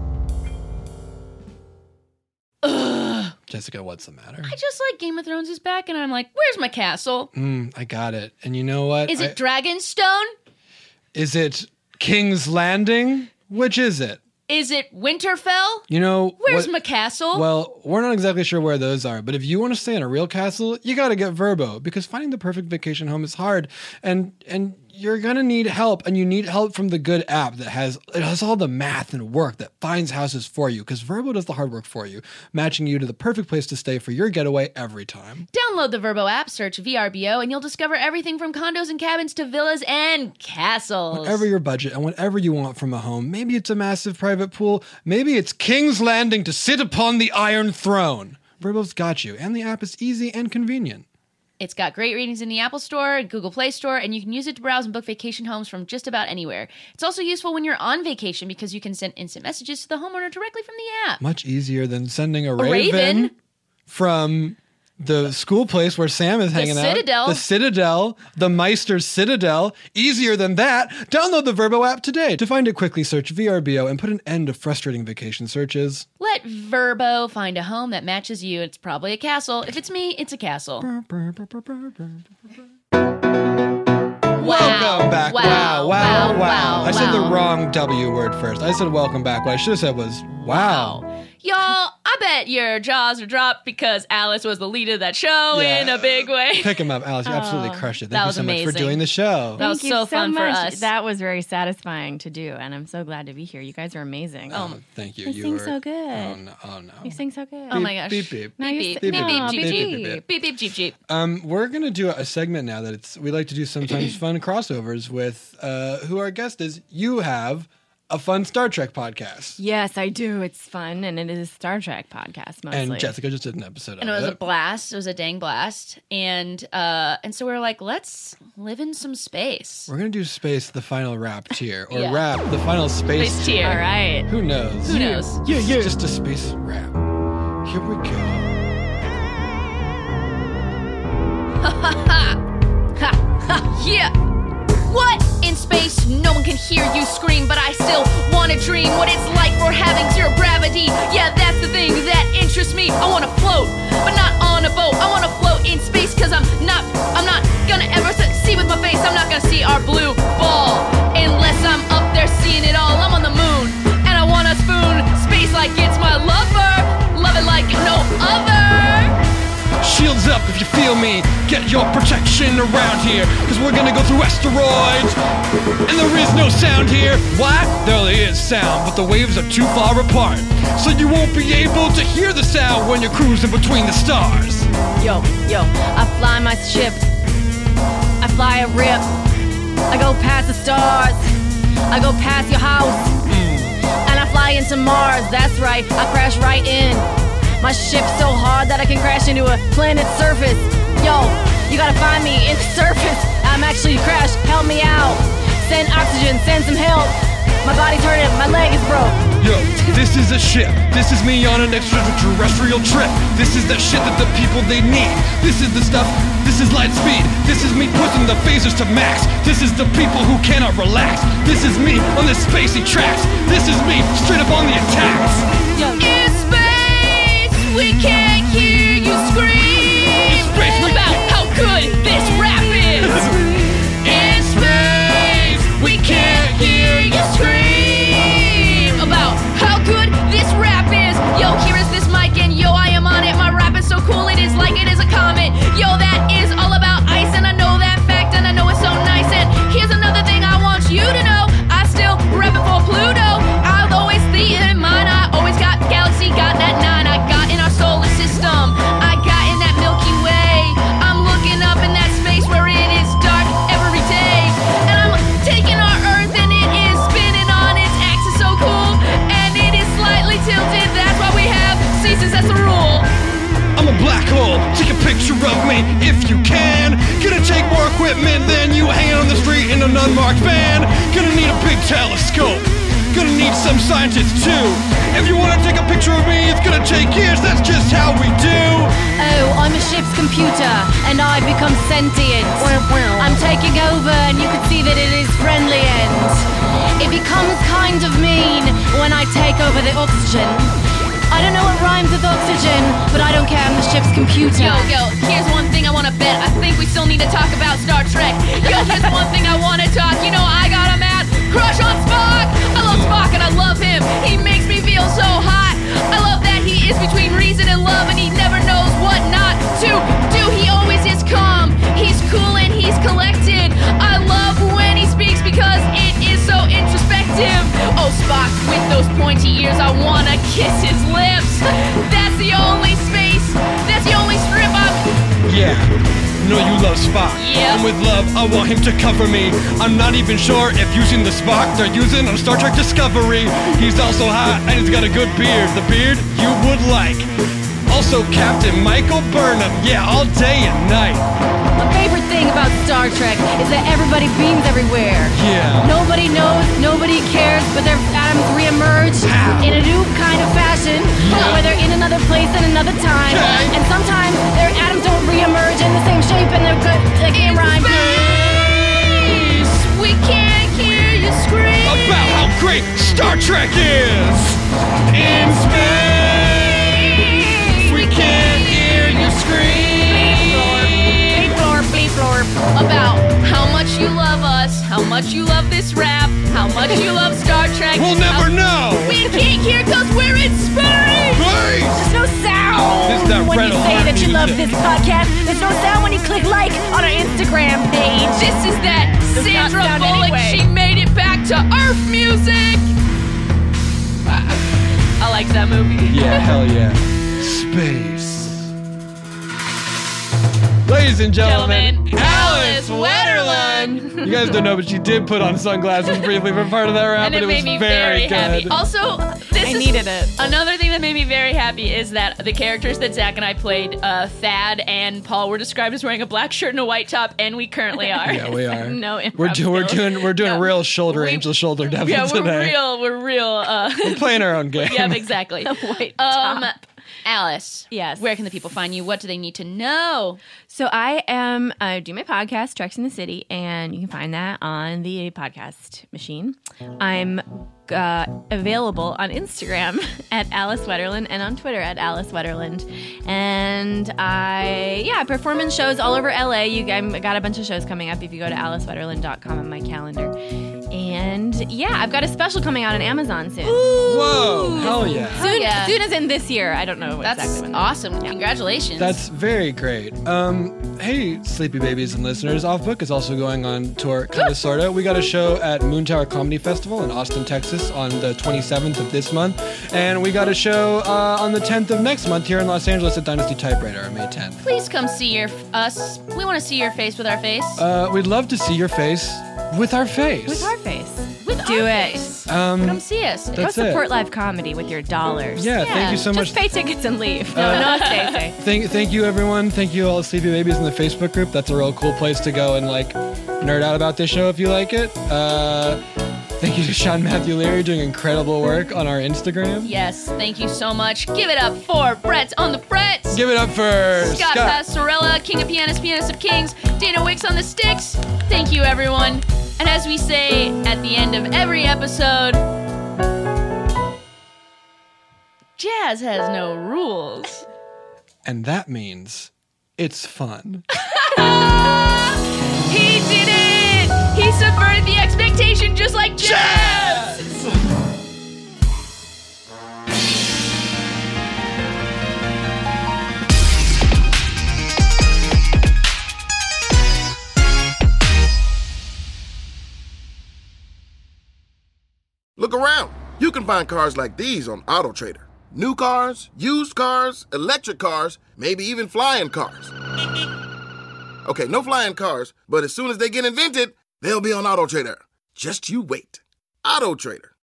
Jessica, what's the matter? I just like Game of Thrones is back, and I'm like, where's my castle? I got it. And you know what? Is it Dragonstone? Is it King's Landing? Which is it? Is it Winterfell? You know, Where's my castle? Well, we're not exactly sure where those are, but if you want to stay in a real castle, you got to get Vrbo, because finding the perfect vacation home is hard, and you're going to need help, and you need help from the good app that has all the math and work that finds houses for you, because Vrbo does the hard work for you, matching you to the perfect place to stay for your getaway every time. Download the Vrbo app, search VRBO, and you'll discover everything from condos and cabins to villas and castles. Whatever your budget and whatever you want from a home, maybe it's a massive private pool, maybe it's King's Landing to sit upon the Iron Throne. Vrbo's got you, and the app is easy and convenient. It's got great ratings in the Apple Store and Google Play Store, and you can use it to browse and book vacation homes from just about anywhere. It's also useful when you're on vacation because you can send instant messages to the homeowner directly from the app. Much easier than sending a raven from the school place where Sam is hanging Citadel. out. The Citadel. The Meister's Citadel. Easier than that. Download the Vrbo app today. To find it quickly, search VRBO and put an end to frustrating vacation searches. Let Vrbo find a home that matches you. It's probably a castle. If it's me, it's a castle. Welcome back. Wow. Wow. I said the wrong W word first. I said welcome back. What I should have said was wow. Y'all, I bet your jaws are dropped because Alice was the lead of that show in a big way. Pick him up, Alice. You absolutely crushed it. that Thank you was so much for amazing. doing the show. That was Thank you so fun for much. us. That was very satisfying to do, and I'm so glad to be here. You guys are amazing. Thank you. You sing so good. Oh no. You sing so good. Oh my gosh. Beep beep. Now you Beep, beep, sing- beep, Aw, beep, beep, beep, beep, beep, jeep, jeep. We're gonna do a segment now that we like to do sometimes fun crossovers with who our guest is. You have a fun Star Trek podcast. Yes, I do. It's fun, and it is a Star Trek podcast mostly. And Jessica just did an episode And of it was it. a blast. It was a dang blast. And so we were like, let's live in some space. We're gonna do space, the final rap tier, or Yeah. rap, the final space, Space tier. All right. Who knows? Who knows? Yeah. Just a space rap. Here we go. Yeah. What in space space, no one can hear you scream, but I still wanna dream what it's like for having zero gravity. Yeah, that's the thing that interests me. I wanna float, but not on a boat. I wanna float in space, cause I'm not gonna ever see with my face. I'm not gonna see our blue ball unless I'm up there seeing it all. I'm on the moon, and I wanna spoon space like it's my lover. Love it like no other. Shields up if you feel me. Get your protection around here, cause we're gonna go through asteroids. And there is no sound here. Why? There is sound, but the waves are too far apart, so you won't be able to hear the sound when you're cruising between the stars. Yo, I fly my ship. I fly a rip. I go past the stars. I go past your house. And I fly into Mars, that's right, I crash right in. My ship's so hard that I can crash into a planet's surface. Yo, you gotta find me in the surface. I'm actually crashed, help me out. Send oxygen, send some help. My body's hurting, my leg is broke. Yo, this is a ship. This is me on an extraterrestrial trip. This is the shit that the people they need. This is the stuff, this is light speed. This is me pushing the phasers to max. This is the people who cannot relax. This is me on the spacey tracks. This is me straight up on the attacks. Yo. In space, we can't hear you scream about how good this rap is. In space, we can't hear you scream about how good this rap is. Yo, here is this mic and yo, I am on it. My rap is so cool, it is like it is a comet. Yo, that is all about ice, and I know that fact, and I know it's so nice. And here's another thing I want you to know. I still rep it for Pluto. I've always the in mind. I always got galaxy, got that 9. I got in our solar system. I got in that Milky Way. I'm looking up in that space where it is dark every day. And I'm taking our Earth and it is spinning on its axis so cool. And it is slightly tilted. That's why we have seasons, that's the rule. I'm a black hole, take a picture of me if you can. Gonna take more equipment than you hanging on the street in an unmarked van. Gonna need a big telescope, gonna need some scientists too. If you wanna take a picture of me, it's gonna take years, that's just how we do. Oh, I'm a ship's computer, and I've become sentient. I'm taking over, and you can see that it is friendly, and it becomes kind of mean when I take over the oxygen. I don't know what rhymes with oxygen, but I don't care, I'm the ship's computer. Yo, here's one thing I wanna bet. I think we still need to talk about Star Trek. Yo, here's one thing I wanna talk. You know, I got a mad crush on Spock. I love Spock and I love him. He makes me feel so hot. I love that he is between reason and love, and he never knows what not to do. He always is calm. He's cool and he's collected. I love when he speaks because it is so introspective. Oh, Spock with those pointy ears, I wanna kiss his lips. That's the only space, that's the only strip I'm... Yeah, know you love Spock. Yep. And with love, I want him to cover me. I'm not even sure if using the Spock they're using on Star Trek Discovery. He's also hot and he's got a good beard. The beard you would like. Also Captain Michael Burnham, yeah, all day and night. My favorite thing about Star Trek is that everybody beams everywhere. Yeah. Nobody knows, nobody cares, but their atoms reemerge in a new kind of fashion, where they're in another place and another time. Okay. And sometimes their atoms don't reemerge in the same shape and they're good, they can't rhyme. Space, we can't hear you scream About how great Star Trek is. In space, we can't hear you scream. About how much you love us, how much you love this rap, how much you love Star Trek. We'll never know. We can't hear cause we're in space. There's no sound This is that when Red you say Alert that you love music. this podcast. There's no sound when you click like on our Instagram page. This is that Sandra Bullock, she made it back to Earth music. I like that movie. Yeah, hell yeah. Space. Ladies and gentlemen, Alice Wetterlund. You guys don't know, but she did put on sunglasses briefly for part of that rap, And but it it was made me very happy. good. Also, this I is needed it. Another thing that made me very happy is that the characters that Zach and I played, Thad and Paul, were described as wearing a black shirt and a white top, and we currently are. Yeah, we are. No improv We're skills. doing real angel shoulder devil Yeah, today. we're real. We're playing our own game. Yeah, exactly. White top. Alice. Yes. Where can the people find you? What do they need to know? So I do my podcast, Treks in the City, and you can find that on the podcast machine. I'm available on Instagram at Alice Wetterland and on Twitter at Alice Wetterland. And I perform in shows all over LA. I got a bunch of shows coming up if you go to alicewetterland.com on my calendar. And I've got a special coming out on Amazon soon. Whoa, hell yeah. Soon as in this year. I don't know exactly when. Awesome. Yeah. Congratulations. That's very great. Hey, Sleepy Babies and listeners, Off Book is also going on tour, kind of, sort of. We got a show at Moontower Comedy Festival in Austin, Texas on the 27th of this month. And we got a show on the 10th of next month here in Los Angeles at Dynasty Typewriter on May 10th. Please come see us. We want to see your face with our face. We'd love to see your face with our face. With our face. Do it. Come see us. Go support live comedy with your dollars. Yeah, thank you so much. Just pay tickets and leave. No, stay. Thank you, everyone. Thank you, all the Sleepy Babies in the Facebook group. That's a real cool place to go and nerd out about this show if you like it. Thank you to Sean Matthew Leary doing incredible work on our Instagram. Yes, thank you so much. Give it up for Brett on the frets. Give it up for Scott Passarella, King of Pianists, Pianist of Kings, Dana Wicks on the sticks. Thank you, everyone. And as we say at the end of every episode, jazz has no rules. And that means it's fun. He did it! He subverted the expectation just like jazz! Look around. You can find cars like these on AutoTrader. New cars, used cars, electric cars, maybe even flying cars. Okay, no flying cars, but as soon as they get invented, they'll be on AutoTrader. Just you wait. AutoTrader.